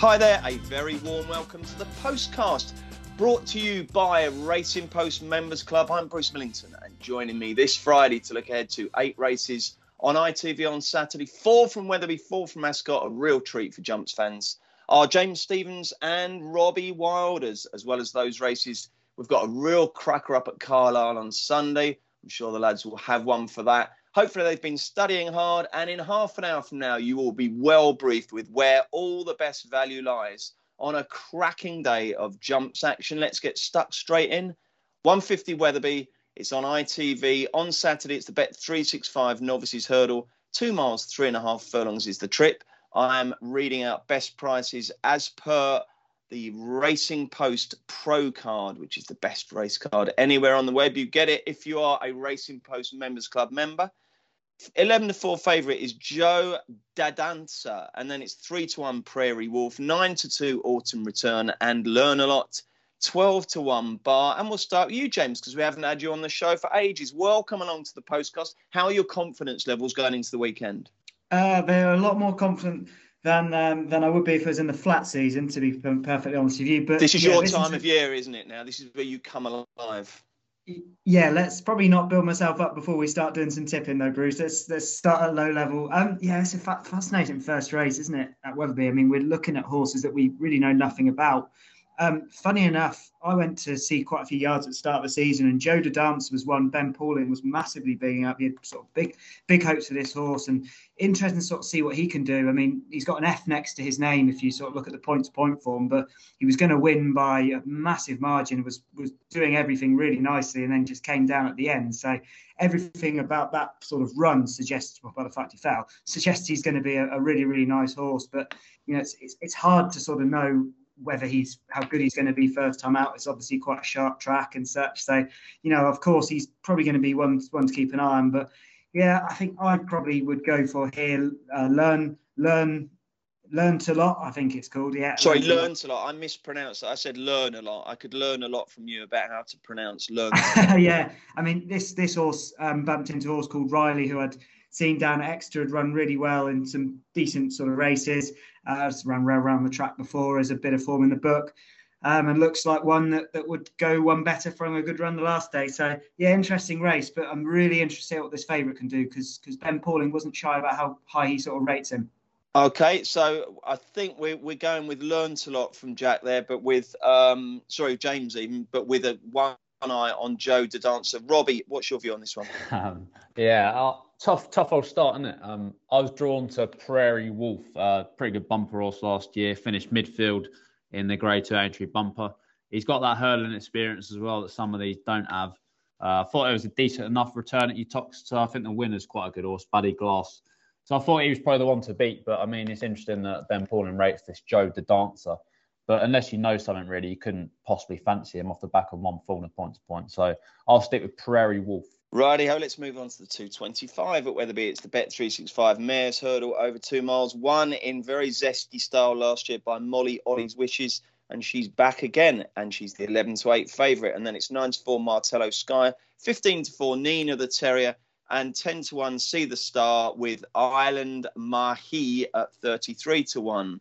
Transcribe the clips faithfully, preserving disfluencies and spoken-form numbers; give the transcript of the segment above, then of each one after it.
Hi there, a very warm welcome to the Postcast, brought to you by Racing Post Members Club. I'm Bruce Millington, and joining me this Friday to look ahead to eight races on I T V on Saturday, four from Wetherby, four from Ascot, a real treat for Jumps fans, are James Stephens and Robbie Wilders. As well as those races, we've got a real cracker up at Carlisle on Sunday. I'm sure the lads will have one for that. Hopefully they've been studying hard, and in half an hour from now, you will be well briefed with where all the best value lies on a cracking day of Jumps action. Let's get stuck straight in. one fifty Wetherby. It's on I T V. On Saturday, it's the Bet three sixty-five Novices Hurdle. Two miles, three and a half furlongs is the trip. I am reading out best prices as per the Racing Post Pro card, which is the best race card anywhere on the web. You get it if you are a Racing Post Members Club member. eleven to four favourite is Joe Dadanza, and then it's three to one Prairie Wolf, nine to two Autumn Return, and Learn a Lot, twelve to one Bar. And we'll start with you, James, because we haven't had you on the show for ages. Welcome along to the Postcast. How are your confidence levels going into the weekend? Uh, they're a lot more confident than um, than I would be if it was in the flat season, to be perfectly honest with you. But this is yeah, your this time is... of year, isn't it now? This is where you come alive. Yeah, let's probably not build myself up before we start doing some tipping, though, Bruce. Let's let's start at low level. Um, yeah, it's a fa- fascinating first race, isn't it, at Wetherby? I mean, we're looking at horses that we really know nothing about. Um, funny enough, I went to see quite a few yards at the start of the season, and Joe Dance was one. Ben Pauling was massively bigging up. He had sort of big, big hopes for this horse, and interesting to sort of see what he can do. I mean, he's got an F next to his name if you sort of look at the point-to-point form, but he was going to win by a massive margin. Was was doing everything really nicely, and then just came down at the end. So everything about that sort of run suggests, well, by the fact he fell, suggests he's going to be a, a really, really nice horse. But you know, it's, it's it's hard to sort of know whether he's how good he's going to be first time out. It's obviously quite a sharp track and such. So, you know, of course, he's probably going to be one, one to keep an eye on. But yeah, I think I probably would go for here. Uh, learn, learn, learn to lot. I think it's called. Yeah. Sorry, learn to lot. I mispronounced it. I said learn a lot. I could learn a lot from you about how to pronounce learn. Yeah. I mean, this this horse um, bumped into a horse called Riley, who I'd seen down at Exeter, had run really well in some decent sort of races. Uh, ran around the track before as a bit of form in the book, um, and looks like one that, that would go one better from a good run the last day. So yeah, interesting race, but I'm really interested in what this favourite can do, because because Ben Pauling wasn't shy about how high he sort of rates him. Okay, so I think we're we're going with learnt a lot from Jack there, but with um sorry James even, but with a one eye on Joe Dadanza. Robbie, what's your view on this one? Um, yeah. Uh, Tough, tough old start, isn't it? Um, I was drawn to Prairie Wolf, uh, pretty good bumper horse last year, finished midfield in the Grade two entry bumper. He's got that hurdling experience as well that some of these don't have. Uh, I thought it was a decent enough return at Utox, so I think the winner's quite a good horse, Buddy Glass. So I thought he was probably the one to beat, but I mean, it's interesting that Ben Pauling rates this Joe Dadanza. But unless you know something really, you couldn't possibly fancy him off the back of one full and point to point. So I'll stick with Prairie Wolf. Righty-ho, let's move on to the two twenty-five at Wetherby. It's the Bet three sixty-five Mares Hurdle over two miles. Won in very zesty style last year by Molly Ollie's Wishes, and she's back again, and she's the eleven to eight favourite. And then it's nine to four Martello Sky, fifteen to four Nina the Terrier, and ten to one See the Star with Island Mahi at thirty-three to one.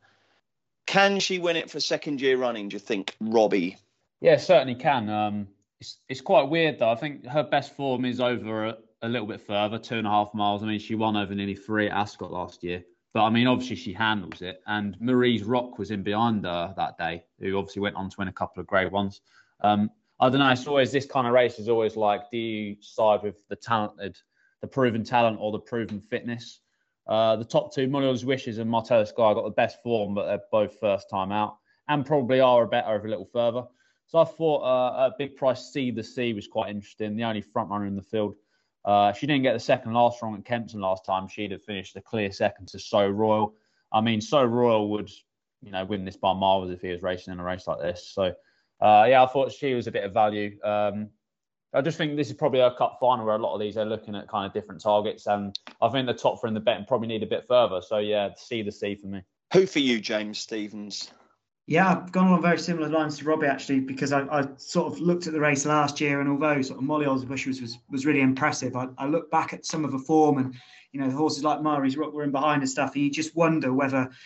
Can she win it for second year running, do you think, Robbie? Yeah, certainly can. Um... It's, it's quite weird, though. I think her best form is over a, a little bit further, two and a half miles. I mean, she won over nearly three at Ascot last year. But, I mean, obviously she handles it. And Marie's Rock was in behind her that day, who obviously went on to win a couple of grade ones. Um, I don't know. It's always this kind of race is always like, do you side with the talented, the proven talent or the proven fitness? Uh, the top two, Molly's Wishes and Martello Sky, got the best form, but they're both first time out and probably are a better over a little further. So I thought uh, a big price See the Sea was quite interesting, the only front runner in the field. Uh, she didn't get the second last wrong at Kempton last time. She'd have finished a clear second to So Royal. I mean, So Royal would, you know, win this by miles if he was racing in a race like this. So, uh, yeah, I thought she was a bit of value. Um, I just think this is probably a cup final where a lot of these are looking at kind of different targets. And I think the top three in the betting probably need a bit further. So, yeah, See the Sea for me. Who for you, James Stephens? Yeah, I've gone along very similar lines to Robbie, actually, because I, I sort of looked at the race last year, and although sort of Molly Ollie's Wishes was, was really impressive, I, I look back at some of the form, and, you know, the horses like Marie's Rock were in behind and stuff, and you just wonder whether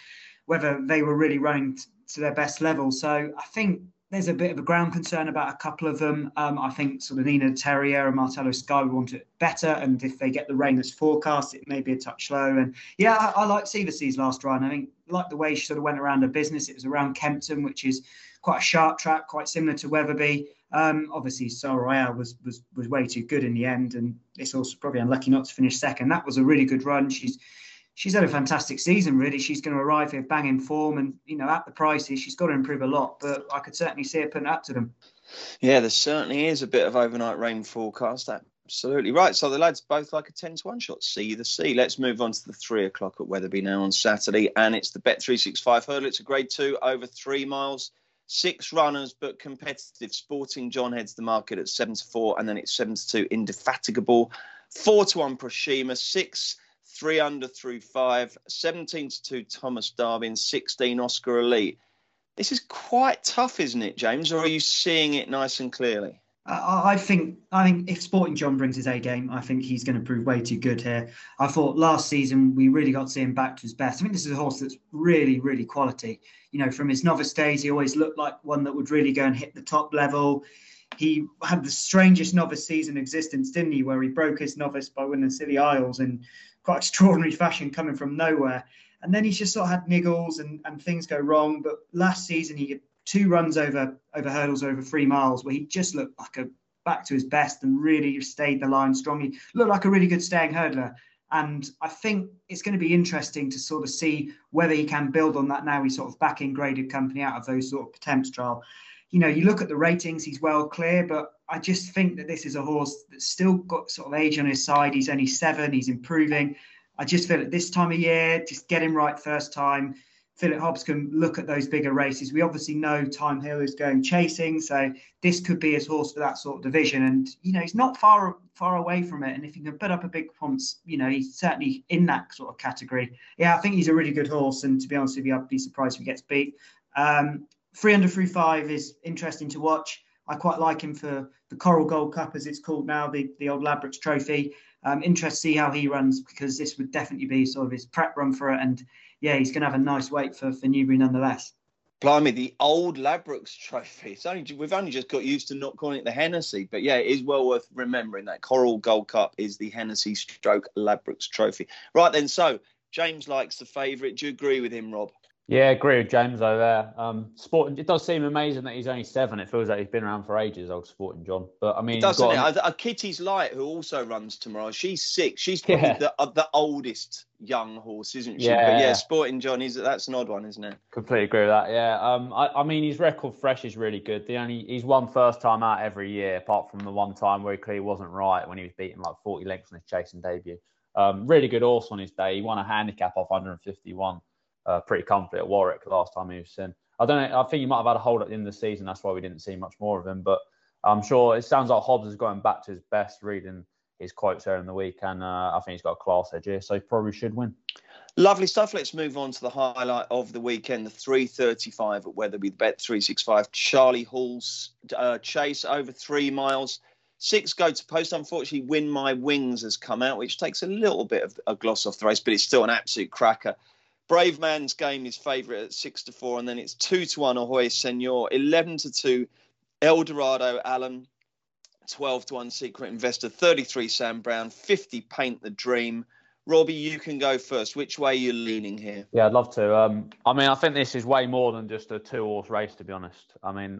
whether they were really running t- to their best level. So I think there's a bit of a ground concern about a couple of them. Um, I think sort of Nina Terrier and Martello Sky would want it better. And if they get the rain that's forecast, it may be a touch slow. And yeah, I, I like Seversy's last run. I think like the way she sort of went around her business. It was around Kempton, which is quite a sharp track, quite similar to Wetherby. Um, obviously, Sol Royale was, was was way too good in the end. And it's also probably unlucky not to finish second. That was a really good run. She's She's had a fantastic season, really. She's going to arrive here banging form, and you know, at the prices, she's got to improve a lot. But I could certainly see her putting it up to them. Yeah, there certainly is a bit of overnight rain forecast. Absolutely right. So the lads both like a ten to one shot. See the sea. Let's move on to the three o'clock at Wetherby now on Saturday, and it's the Bet three sixty-five hurdle. It's a grade two over three miles. Six runners, but competitive. Sporting John heads the market at seven to four, and then it's seven to two. Indefatigable, four to one. Proshima, six. Three under through five, seventeen to two Thomas Darby, and sixteen Oscar Elite. This is quite tough, isn't it, James? Or are you seeing it nice and clearly? Uh, I think I think if Sporting John brings his A game, I think he's going to prove way too good here. I thought last season we really got to see him back to his best. I think this is a horse that's really, really quality. You know, from his novice days, he always looked like one that would really go and hit the top level. He had the strangest novice season existence, didn't he, where he broke his novice by winning Scilly Isles in quite extraordinary fashion coming from nowhere. And then he's just sort of had niggles and, and things go wrong. But last season, he had two runs over over hurdles over three miles where he just looked like a back to his best and really stayed the line strongly. Looked like a really good staying hurdler. And I think it's going to be interesting to sort of see whether he can build on that now. He's sort of back in graded company out of those sort of attempts trial. You know, you look at the ratings, he's well clear, but I just think that this is a horse that's still got sort of age on his side. He's only seven, he's improving. I just feel at this time of year, just get him right first time. Philip Hobbs can look at those bigger races. We obviously know Time Hill is going chasing, so this could be his horse for that sort of division. And, you know, he's not far far away from it. And if he can put up a big performance, you know, he's certainly in that sort of category. Yeah, I think he's a really good horse. And to be honest with you, I'd be surprised if he gets beat. Um, three under through five is interesting to watch. I quite like him for the Coral Gold Cup, as it's called now, the, the old Ladbrokes Trophy. Um, interested to see how he runs, because this would definitely be sort of his prep run for it. And yeah, he's going to have a nice weight for, for Newbury nonetheless. Blimey, the old Ladbrokes Trophy. It's only We've only just got used to not calling it the Hennessy. But yeah, it is well worth remembering that Coral Gold Cup is the Hennessy stroke Ladbrokes Trophy. Right then, so James likes the favourite. Do you agree with him, Rob? Yeah, I agree with James over there. Um, Sporting, it does seem amazing that he's only seven. It feels like he's been around for ages, old Sporting John. But I mean, it doesn't got it? A, a Kitty's Light, who also runs tomorrow. She's six. She's probably yeah. the uh, the oldest young horse, isn't she? Yeah. But yeah, Sporting John, he's that's an odd one, isn't it? Completely agree with that. Yeah. Um, I, I mean, his record fresh is really good. The only he's won first time out every year, apart from the one time where he clearly wasn't right when he was beating like forty lengths on his chasing debut. Um, really good horse on his day. He won a handicap off one fifty-one. Uh, pretty comfortably at Warwick last time he was in. I don't know. I think he might have had a hold at the end of the season. That's why we didn't see much more of him. But I'm sure it sounds like Hobbs is going back to his best, reading his quotes there in the week. And uh, I think he's got a class edge here, so he probably should win. Lovely stuff. Let's move on to the highlight of the weekend, the three thirty-five at Wetherby, the Bet three sixty-five. Charlie Hall's uh, chase over three miles. Six go to post. Unfortunately, Win My Wings has come out, which takes a little bit of a gloss off the race, but it's still an absolute cracker. Brave Man's Game is favourite at six to four, and then it's two to one Ahoy Senor, eleven to two Eldorado Allen, twelve to one Secret Investor, thirty-three Sam Brown, fifty Paint the Dream. Robbie, you can go first. Which way are you leaning here? Yeah, I'd love to. Um, I mean, I think this is way more than just a two-horse race, to be honest. I mean,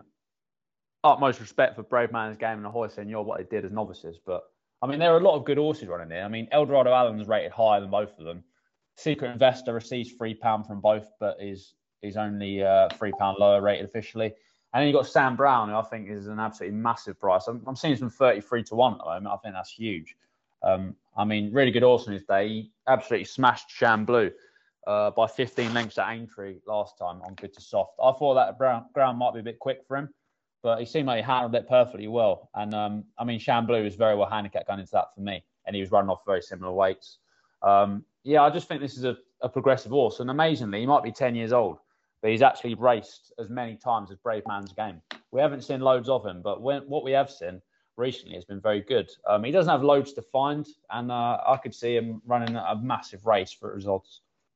utmost respect for Brave Man's Game and Ahoy Senor, what they did as novices. But, I mean, there are a lot of good horses running there. I mean, Eldorado Allen's rated higher than both of them. Secret Investor receives three pounds from both, but is is only uh, three pounds lower rated officially. And then you've got Sam Brown, who I think is an absolutely massive price. I'm, I'm seeing him thirty-three to one at the moment. I think that's huge. Um, I mean, really good horse on his day. He absolutely smashed Chamblou uh, by fifteen lengths at Aintree last time on good to soft. I thought that Brown, ground might be a bit quick for him, but he seemed like he handled it perfectly well. And um, I mean, Chamblou was very well handicapped going into that for me, and he was running off very similar weights. Um, yeah, I just think this is a, a progressive horse. And amazingly, he might be ten years old, but he's actually raced as many times as Brave Man's Game. We haven't seen loads of him, but when, what we have seen recently has been very good. Um, he doesn't have loads to find, and uh, I could see him running a massive race for results.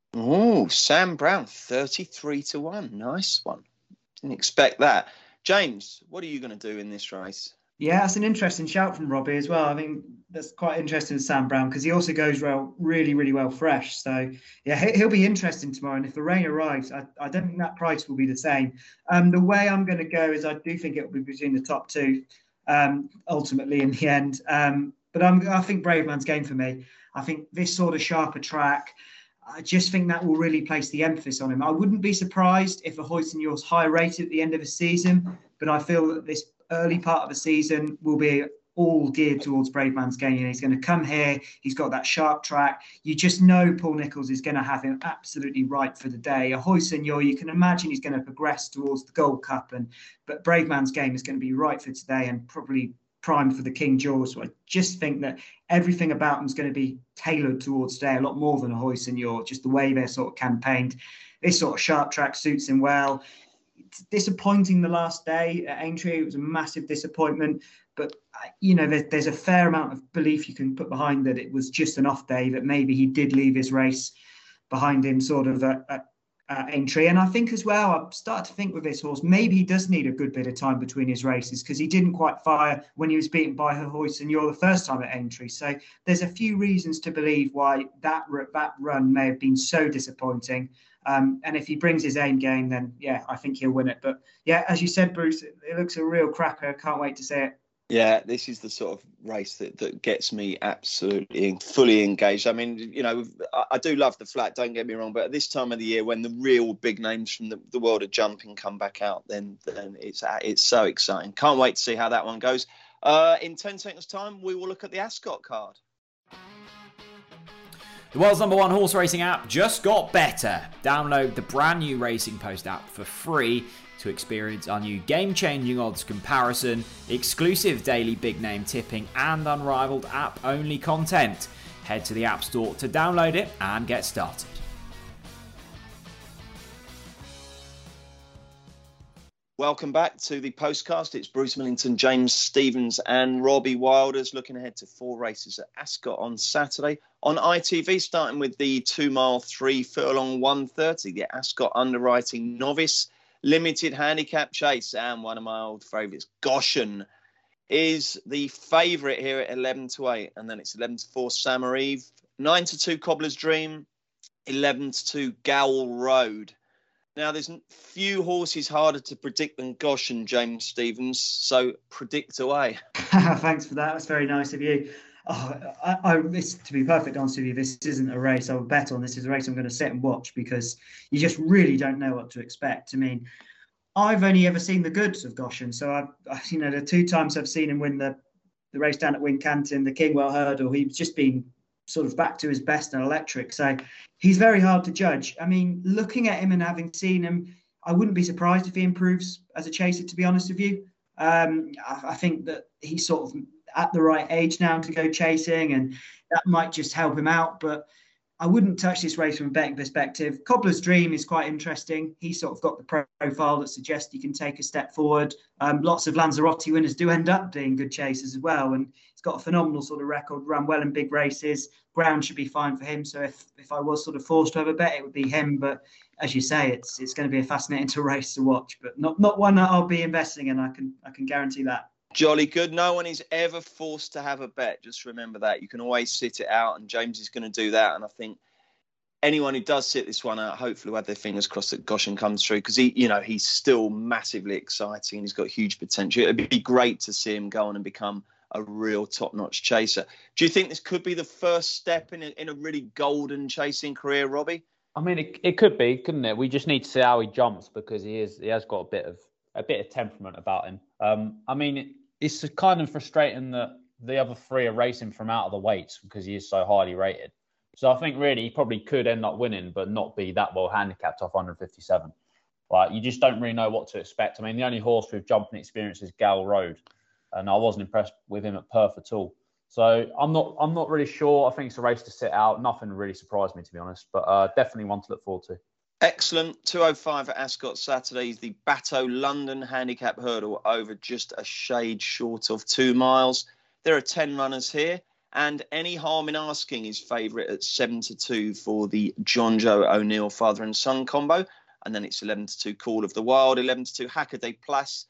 Oh, Sam Brown, thirty-three to one. Nice one. Didn't expect that. James, what are you going to do in this race? Yeah, that's an interesting shout from Robbie as well. I mean, that's quite interesting with Sam Brown because he also goes well, really, really well fresh. So, yeah, he'll be interesting tomorrow. And if the rain arrives, I, I don't think that price will be the same. Um, the way I'm going to go is I do think it will be between the top two, um, ultimately in the end. Um, but I'm, I think Braveman's game for me. I think this sort of sharper track, I just think that will really place the emphasis on him. I wouldn't be surprised if a Hoyt-Senior's high rated at the end of the season, but I feel that this early part of the season will be all geared towards Braveman's game. You know, he's going to come here. He's got that sharp track. You just know Paul Nicholls is going to have him absolutely right for the day. A Hoyt-Senior, you can imagine he's going to progress towards the Gold Cup, and but Braveman's game is going to be right for today and probably primed for the King George. So I just think that everything about them is going to be tailored towards today a lot more than a Hoyt-Senior, just the way they're sort of campaigned. This sort of sharp track suits him well. It's disappointing the last day at Aintree. It was a massive disappointment, but you know, there's, there's a fair amount of belief you can put behind that it was just an off day, that maybe he did leave his race behind him sort of at, at, at Aintree. And I think as well, I've started to think with this horse, maybe he does need a good bit of time between his races because he didn't quite fire when he was beaten by her Hoyt-Senior the first time at Aintree. So there's a few reasons to believe why that, that run may have been so disappointing. Um, and if he brings his aim game, then, yeah, I think he'll win it. But, yeah, as you said, Bruce, it, it looks a real cracker. I can't wait to see it. Yeah, this is the sort of race that, that gets me absolutely fully engaged. I mean, you know, I, I do love the flat, don't get me wrong, but at this time of the year when the real big names from the, the world of jumping come back out, then then it's it's so exciting. Can't wait to see how that one goes. Uh, in ten seconds' time, we will look at the Ascot card. The world's number one horse racing app just got better. Download the brand new Racing Post app for free to experience our new game-changing odds comparison, exclusive daily big name tipping and unrivaled app-only content. Head to the App Store to download it and get started. Welcome back to the Postcast. It's Bruce Millington, James Stephens and Robbie Wilders looking ahead to four races at Ascot on Saturday on I T V, starting with the two-mile, three-furlong one thirty, the Ascot Underwriting Novice Limited Handicap Chase. And one of my old favourites, Goshen, is the favourite here at eleven to eight. And then it's eleven to four, Samarive, nine to two, Cobbler's Dream, eleven to two, Gowl Road. Now, there's few horses harder to predict than Goshen, James Stephens, so predict away. Thanks for that. That's very nice of you. Oh, I, I, this, to be perfect honest with you, this isn't a race I would bet on. This is a race I'm going to sit and watch because you just really don't know what to expect. I mean, I've only ever seen the goods of Goshen. So, I've, I, you know, the two times I've seen him win the, the race down at Wincanton, the Kingwell Hurdle, he's just been sort of back to his best and electric. So he's very hard to judge. I mean, looking at him and having seen him, I wouldn't be surprised if he improves as a chaser, to be honest with you. Um, I, I think that he's sort of at the right age now to go chasing, and that might just help him out. But I wouldn't touch this race from a betting perspective. Cobbler's Dream is quite interesting. He's sort of got the profile that suggests he can take a step forward. Um, lots of Lanzarote winners do end up being good chasers as well. And he's got a phenomenal sort of record, run well in big races. Ground should be fine for him. So if, if I was sort of forced to have a bet, it would be him. But as you say, it's it's going to be a fascinating race to watch, but not, not one that I'll be investing in. I can I can guarantee that. Jolly good. No one is ever forced to have a bet. Just remember that. You can always sit it out, and James is going to do that. And I think anyone who does sit this one out, hopefully will have their fingers crossed that Goshen comes through, because he, you know, he's still massively exciting and he's got huge potential. It'd be great to see him go on and become a real top-notch chaser. Do you think this could be the first step in a, in a really golden chasing career, Robbie? I mean, it, it could be, couldn't it? We just need to see how he jumps, because he is he has got a bit of a bit of temperament about him. Um, I mean, it, it's kind of frustrating that the other three are racing from out of the weights because he is so highly rated. So I think really he probably could end up winning, but not be that well handicapped off one fifty-seven. Like, you just don't really know what to expect. I mean, the only horse with jumping experience is Gowl Road, and I wasn't impressed with him at Perth at all. So I'm not I'm not really sure. I think it's a race to sit out. Nothing really surprised me, to be honest, but uh, definitely one to look forward to. Excellent. two oh five at Ascot Saturday is the Bateau London Handicap Hurdle, over just a shade short of two miles. There are ten runners here. And Any Harm in Asking is favourite at seven to two for the John Joe O'Neill father and son combo. And then it's eleven to two Call of the Wild, eleven to two Hackaday Plus,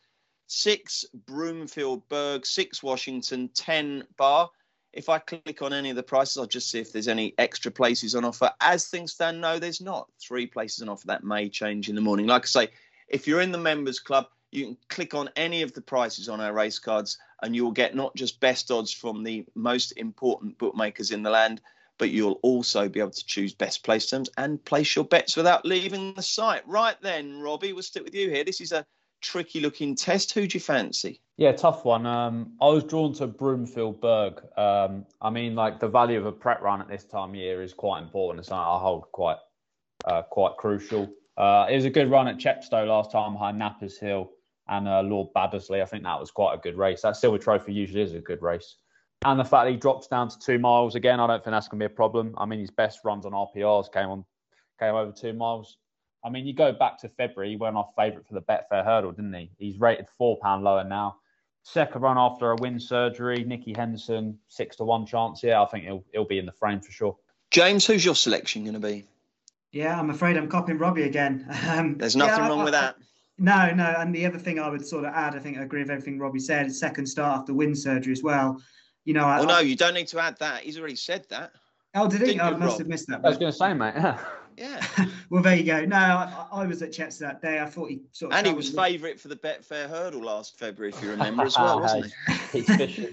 six Broomfield Berg, six Washington, ten Bar. If I click on any of the prices, I'll just see if there's any extra places on offer. As things stand, no, there's not. Three places on offer. That may change in the morning. Like I say, if you're in the members club, you can click on any of the prices on our race cards and you'll get not just best odds from the most important bookmakers in the land, but you'll also be able to choose best place terms and place your bets without leaving the site. Right then, Robbie, we'll stick with you here. This is a tricky looking test. Who do you fancy? Yeah, tough one. Um, I was drawn to Broomfield Berg. Um, I mean, like the value of a prep run at this time of year is quite important. It's something I hold quite, uh, quite crucial. Uh, it was a good run at Chepstow last time behind Nappers Hill and uh, Lord Baddesley. I think that was quite a good race. That Silver Trophy usually is a good race. And the fact that he drops down to two miles again, I don't think that's going to be a problem. I mean, his best runs on R P Rs came on, came over two miles. I mean, you go back to February, he went off favourite for the Betfair Hurdle, didn't he? He's rated four pounds lower now. Second run after a wind surgery, Nicky Henderson, six to one chance. Yeah, I think he'll he'll be in the frame for sure. James, who's your selection going to be? Yeah, I'm afraid I'm copying Robbie again. Um, There's nothing yeah, wrong I, with that. No, no. And the other thing I would sort of add, I think I agree with everything Robbie said, is second start after wind surgery as well. You know, I, well, no, you don't need to add that. He's already said that. Oh, did he? Didn't Oh, I you, must Rob? have missed that. I was going to say, mate. Yeah. Yeah. Well, there you go. No, I, I was at Chepstow that day. I thought he sort of. And he was travelled- favourite for the Betfair Hurdle last February, if you remember, as well, wasn't he? He's fishing.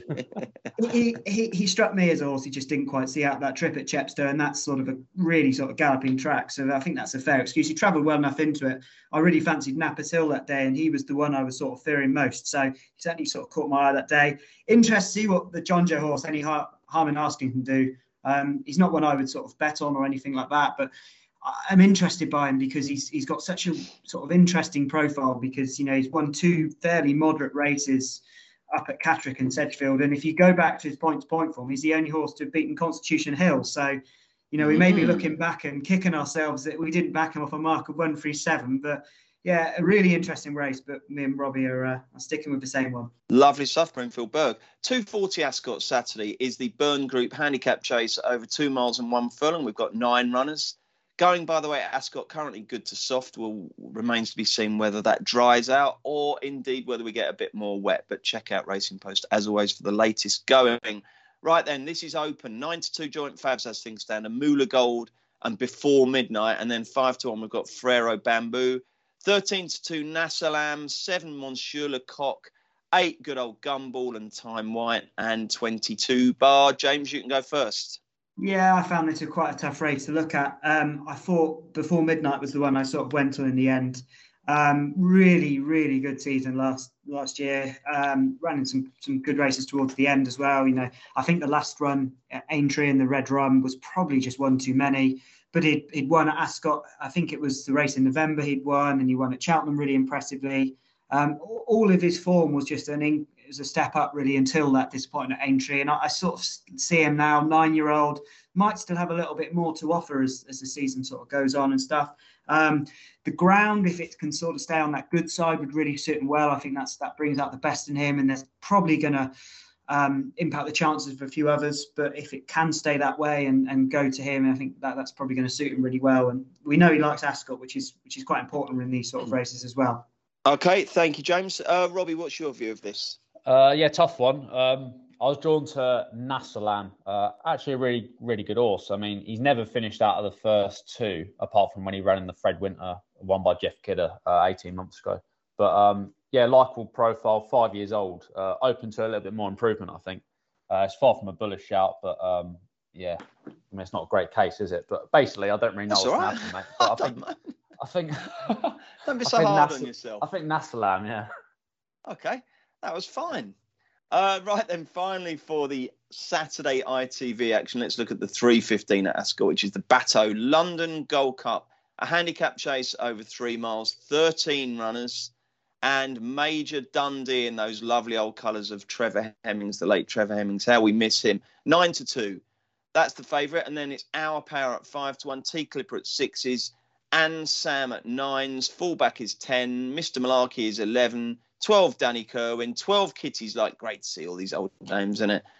he, he he struck me as a horse. He just didn't quite see out that trip at Chepstow, and that's sort of a really sort of galloping track. So I think that's a fair excuse. He travelled well enough into it. I really fancied Nappers Hill that day, and he was the one I was sort of fearing most. So he certainly sort of caught my eye that day. Interested to see what the John Joe horse, Any Harm in Asking, can do. Um, he's not one I would sort of bet on or anything like that, but I'm interested by him because he's he's got such a sort of interesting profile because, you know, he's won two fairly moderate races up at Catterick and Sedgefield. And if you go back to his point-to-point form, he's the only horse to have beaten Constitution Hill. So, you know, we may be looking back and kicking ourselves that we didn't back him off a mark of one three seven. But, yeah, a really interesting race. But me and Robbie are, uh, are sticking with the same one. Lovely stuff, Broomfield Berg. two forty Ascot Saturday is the Burn Group handicap chase over two miles and one furlong. We've got nine runners. Going, by the way, at Ascot, currently good to soft. Will remains to be seen whether that dries out or indeed whether we get a bit more wet. But check out Racing Post, as always, for the latest going. Right then, this is open. nine to two Joint Fabs as things stand. A Moolah Gold and Before Midnight. And then five to one, we've got Frero Bamboo. thirteen to two Nassalam. seven Monsieur Lecoq. eight good old Gumball and Time White. And twenty-two Bar. James, you can go first. Yeah, I found this a quite a tough race to look at. Um, I thought Before Midnight was the one I sort of went on in the end. Um, really, really good season last last year. Um, ran in some some good races towards the end as well. You know, I think the last run at Aintree in the Red Rum was probably just one too many. But he'd, he'd won at Ascot. I think it was the race in November he'd won, and he won at Cheltenham really impressively. Um, all of his form was just an in, it was a step up really until that disappointment at Aintree. And I, I sort of see him now, nine-year-old, might still have a little bit more to offer as, as the season sort of goes on and stuff. Um, the ground, if it can sort of stay on that good side, would really suit him well. I think that's that brings out the best in him, and there's probably going to um, impact the chances of a few others. But if it can stay that way and, and go to him, I think that that's probably going to suit him really well. And we know he likes Ascot, which is which is quite important in these sort of races as well. Okay, thank you, James. Uh, Robbie, what's your view of this? Uh, yeah, tough one. Um, I was drawn to Nassalam. Uh, actually, a really, really good horse. I mean, he's never finished out of the first two, apart from when he ran in the Fred Winter, won by Jeff Kidder uh, eighteen months ago. But um, yeah, likeable profile, five years old, uh, open to a little bit more improvement, I think. Uh, it's far from a bullish shout, but um, yeah, I mean, it's not a great case, is it? But basically, I don't really know That's what's all going right. to happen, mate. But I think, I think, Don't be I so think hard Nass- on yourself. I think Nassalam, yeah. Okay, that was fine. Uh, right then, finally for the Saturday I T V action, let's look at the three fifteen at Ascot, which is the Bateau London Gold Cup. A handicap chase over three miles, thirteen runners, and Major Dundee in those lovely old colours of Trevor Hemmings, the late Trevor Hemmings. How we miss him. Nine to two. That's the favourite. And then it's Our Power at five to one, T Clipper at sixes, and Sam at nines. Fullback is ten, Mister Malarkey is eleven, twelve Danny Kerwin, twelve Kitties, like great to see all these old names in it.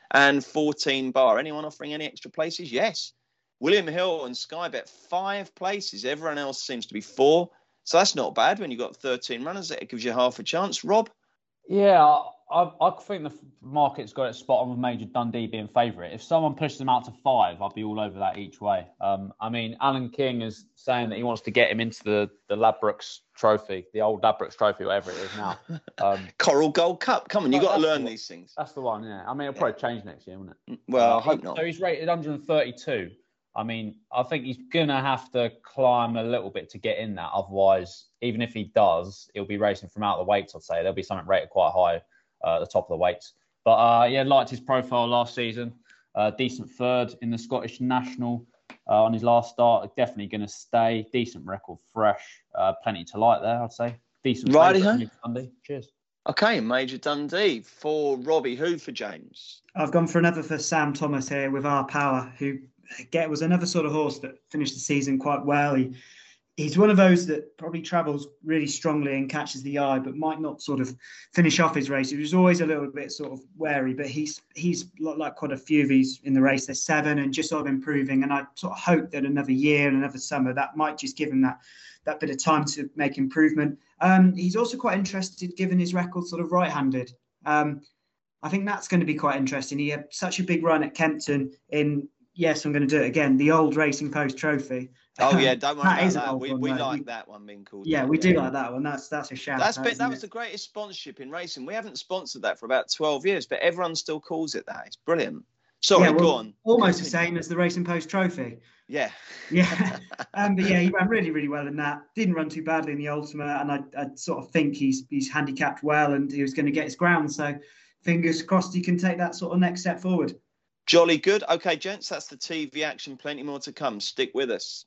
and fourteen bar. Anyone offering any extra places? Yes. William Hill and Sky Bet five places. Everyone else seems to be four. So that's not bad when you've got thirteen runners. It gives you half a chance. Rob? Yeah, I, I think the market's got it spot on with Major Dundee being favourite. If someone pushes them out to five, I'd be all over that each way. Um, I mean, Alan King is saying that he wants to get him into the, the Ladbrokes Trophy, the old Ladbrokes Trophy, whatever it is now. Um, Coral Gold Cup. Come on, you've got to learn the these things. That's the one, yeah. I mean, it'll probably change next year, won't it? Well, uh, I hope he, not. So he's rated one hundred thirty-two. I mean, I think he's going to have to climb a little bit to get in that. Otherwise, even if he does, he'll be racing from out of the weights, I'd say. There'll be something rated quite high uh, at the top of the weights. But, uh, yeah, liked his profile last season. Uh, decent third in the Scottish National uh, on his last start. Definitely going to stay. Decent record, fresh. Uh, plenty to like there, I'd say. Decent. Righty-ho. Sunday. Cheers. Okay, Major Dundee for Robbie. Who for James? I've gone for another for Sam Thomas here with Our Power, who again was another sort of horse that finished the season quite well. He he's one of those that probably travels really strongly and catches the eye, but might not sort of finish off his race. He was always a little bit sort of wary, but he's he's like quite a few of these in the race. There's seven and just sort of improving. And I sort of hope that another year and another summer that might just give him that that bit of time to make improvement. Um, he's also quite interested, given his record, sort of right-handed. Um, I think that's going to be quite interesting. He had such a big run at Kempton in, yes, I'm going to do it again, the old Racing Post Trophy. Oh, yeah, don't worry that about is that. We, one, we though. like we, that one being called. Yeah, we do like that one. That's that's a shout. That's out, been, that it? was the greatest sponsorship in racing. We haven't sponsored that for about twelve years, but everyone still calls it that. It's brilliant. Sorry, yeah, well, go on. Almost the same as the Racing Post Trophy. Yeah. Yeah. um, but yeah, he ran really, really well in that. Didn't run too badly in the Ultima, and I, I sort of think he's he's handicapped well, and he was going to get his ground. So fingers crossed he can take that sort of next step forward. Jolly good. Okay, gents, that's the T V action. Plenty more to come. Stick with us.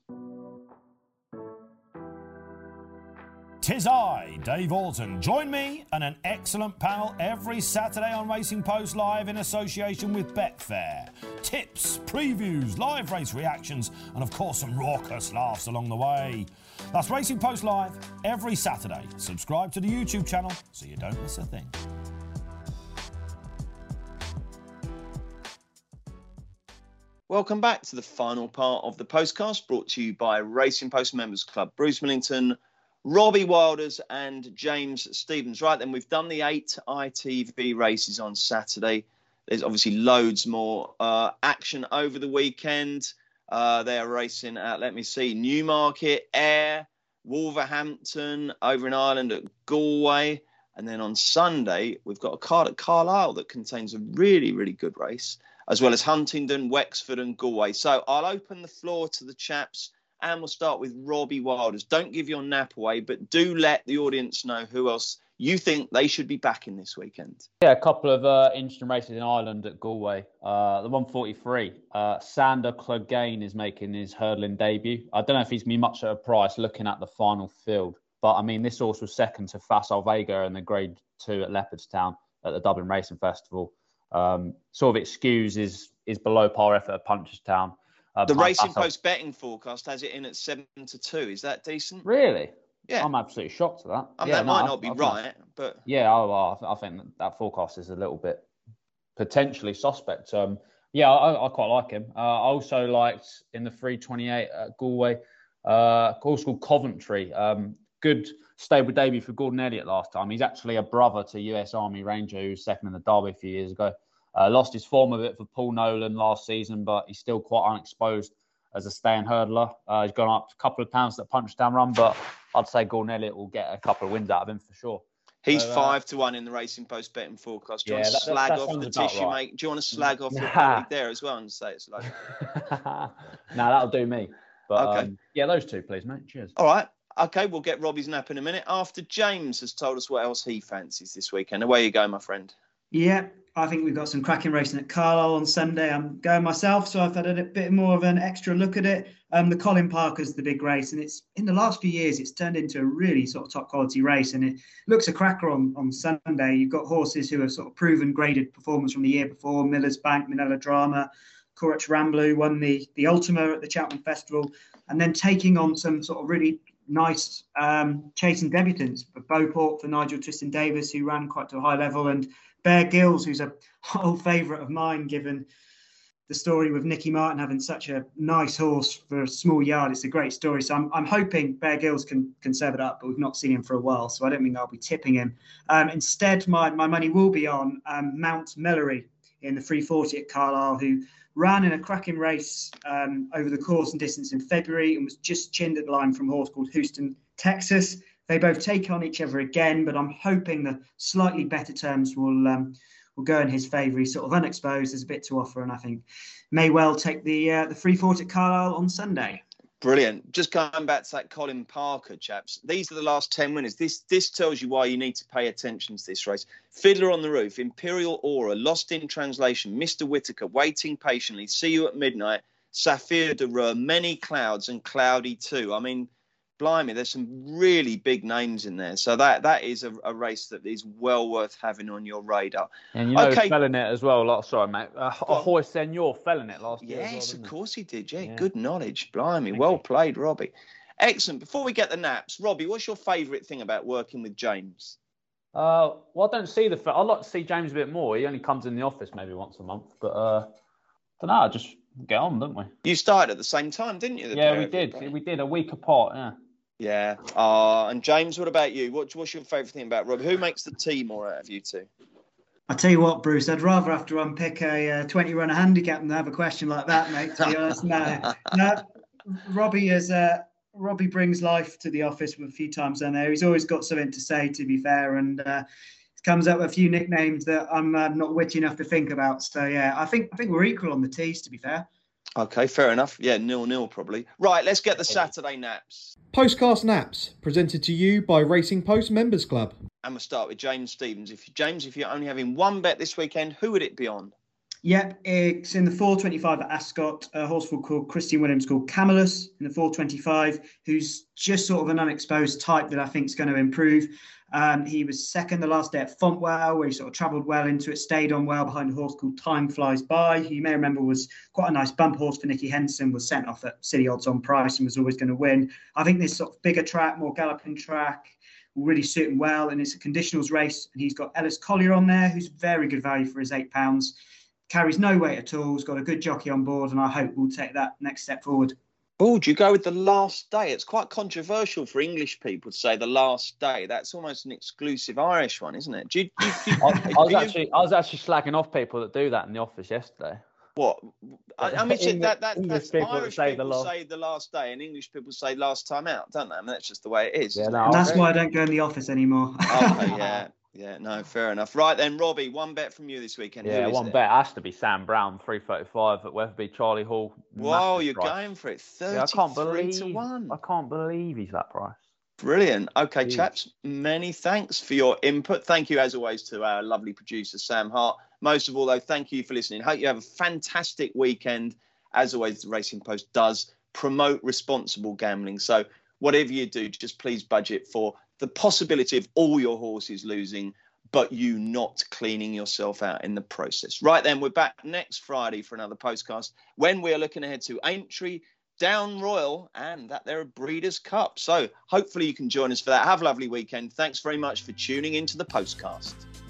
Tis I, Dave Alton. Join me and an excellent panel every Saturday on Racing Post Live in association with Betfair. Tips, previews, live race reactions, and of course some raucous laughs along the way. That's Racing Post Live every Saturday. Subscribe to the YouTube channel so you don't miss a thing. Welcome back to the final part of the postcast, brought to you by Racing Post Members Club. Bruce Millington, Robbie Wilders and James Stevens. Right then, we've done the eight I T V races on Saturday. There's obviously loads more uh, action over the weekend. Uh, they are racing at, let me see, Newmarket, Ayr, Wolverhampton, over in Ireland at Galway. And then on Sunday, we've got a card at Carlisle that contains a really, really good race, as well as Huntingdon, Wexford and Galway. So I'll open the floor to the chaps. And we'll start with Robbie Wilders. Don't give your nap away, but do let the audience know who else you think they should be backing this weekend. Yeah, a couple of uh, interesting races in Ireland at Galway. Uh, the one forty-three, uh, Sander Clegane is making his hurdling debut. I don't know if he's going to be much at a price looking at the final field. But, I mean, this horse was second to Facile Vega in the Grade two at Leopardstown at the Dublin Racing Festival. Um, sort of excuse is, is below par effort at Punchestown. Uh, the Racing Post betting forecast has it in at seven to two. Is that decent? Really? Yeah. I'm absolutely shocked at that. I mean, yeah, that no, might I, not be I right, think, but... Yeah, I, I, I think that, that forecast is a little bit potentially suspect. Um, yeah, I, I quite like him. Uh, I also liked in the three twenty-eight at Galway, uh, a horse called Coventry. Um, good stable debut for Gordon Elliott last time. He's actually a brother to U S Army Ranger, who was second in the Derby a few years ago. Uh, lost his form a bit for Paul Nolan last season, but he's still quite unexposed as a staying hurdler. Uh, he's gone up a couple of pounds at Punchestown run, but I'd say Gordon Elliott will get a couple of wins out of him for sure. He's so, uh, five to one in the Racing Post betting forecast. Do you yeah, want to that, slag that, off that the tissue, right. mate? Do you want to slag off Nah. your colleague there as well and say it's like... No, that'll do me. But Okay. um, yeah, those two, please, mate. Cheers. All right. Okay, we'll get Robbie's nap in a minute after James has told us what else he fancies this weekend. Away you go, my friend. Yeah, I think we've got some cracking racing at Carlisle on Sunday. I'm going myself, so I've had a bit more of an extra look at it. Um, the Colin Parker's the big race, and it's in the last few years, it's turned into a really sort of top quality race, and it looks a cracker on, on Sunday. You've got horses who have sort of proven graded performance from the year before. Miller's Bank, Minella Drama, Courage Ramblu won the, the Ultima at the Cheltenham Festival, and then taking on some sort of really nice um, chasing debutants. Beauport for Nigel Tristan Davis, who ran quite to a high level, and Bear Gills, who's a old favourite of mine, given the story with Nicky Martin having such a nice horse for a small yard. It's a great story. So I'm, I'm hoping Bear Gills can, can serve it up, but we've not seen him for a while. So I don't think I'll be tipping him. Um, instead, my, my money will be on um, Mount Mellory in the three forty at Carlisle, who ran in a cracking race um, over the course and distance in February and was just chinned at the line from a horse called Houston, Texas. They both take on each other again, but I'm hoping the slightly better terms will um, will go in his favour. He's sort of unexposed. There's a bit to offer, and I think may well take the uh, the three forty at Carlisle on Sunday. Brilliant. Just going back to that Colin Parker, chaps. These are the last ten winners. This this tells you why you need to pay attention to this race. Fiddler on the Roof, Imperial Aura, Lost in Translation, Mister Whitaker, Waiting Patiently, See You at Midnight, Saphir de Reur, Many Clouds, and Cloudy too. I mean, blimey, there's some really big names in there. So that that is a, a race that is well worth having on your radar. And you know, okay. fell in it as well. Like, sorry, mate. Uh, Ahoy Senor fell in it last year. Yes, well, of course he did. Yeah, yeah. Good knowledge. Blimey, Thank well you. played, Robbie. Excellent. Before we get the naps, Robbie, what's your favourite thing about working with James? Uh, well, I don't see the. I'd like to see James a bit more. He only comes in the office maybe once a month, but uh, I don't know. Just get on, don't we? You started at the same time, didn't you? the Yeah, pair we of you, did. brother? We did a week apart. Yeah. Yeah. Uh, and James, what about you? What, what's your favourite thing about Robbie? Who makes the tea more out of you two? I tell you what, Bruce, I'd rather have to unpick a uh, twenty-runner handicap than have a question like that, mate. To be honest, no, no. Robbie is uh, Robbie brings life to the office a few times down there. He's always got something to say, to be fair, and uh, comes up with a few nicknames that I'm uh, not witty enough to think about. So yeah, I think I think we're equal on the tees, to be fair. Okay, fair enough. Yeah, nil nil probably. Right, let's get the Saturday naps. Postcast Naps, presented to you by Racing Post Members Club. And we'll start with James Stevens. If James, if you're only having one bet this weekend, who would it be on? Yep, it's in the four twenty-five at Ascot, a horse called Christian Williams called Camillus in the four twenty-five, who's just sort of an unexposed type that I think is going to improve. Um, he was second the last day at Fontwell, where he sort of travelled well into it, stayed on well behind a horse called Time Flies By, who you may remember was quite a nice bump horse for Nicky Henson, was sent off at City Odds on Price and was always going to win. I think this sort of bigger track, more galloping track, will really suit him well, and it's a conditionals race, and he's got Ellis Collier on there, who's very good value for his eight pounds. Carries no weight at all, has got a good jockey on board, and I hope we'll take that next step forward. Oh, do you go with the last day? It's quite controversial for English people to say the last day. That's almost an exclusive Irish one, isn't it? Do you, do you, do you, I, I was do you- actually, I was actually slagging off people that do that in the office yesterday. What? I, I mean, so English- that, that, English that's people that Irish say people the last- say the last day, and English people say last time out, don't they? I mean, that's just the way it is. Yeah, isn't no, it? And that's okay. why I don't go in the office anymore. Okay, yeah, yeah, no, fair enough. Right then, Robbie, one bet from you this weekend. Who Yeah, is one it? bet has to be Sam Brown, three thirty-five at Weatherby, Charlie Hall. Whoa, Massive you're price. going for it. Yeah, I can't thirty-three believe to one. I can't believe he's that price. Brilliant. Okay, Jeez. chaps, many thanks for your input. Thank you, as always, to our lovely producer, Sam Hart. Most of all, though, thank you for listening. Hope you have a fantastic weekend. As always, the Racing Post does promote responsible gambling. So whatever you do, just please budget for the possibility of all your horses losing, but you not cleaning yourself out in the process. Right then, we're back next Friday for another postcast when we are looking ahead to Aintree, Down Royal, and that there are Breeders' Cup. So hopefully you can join us for that. Have a lovely weekend. Thanks very much for tuning into the postcast.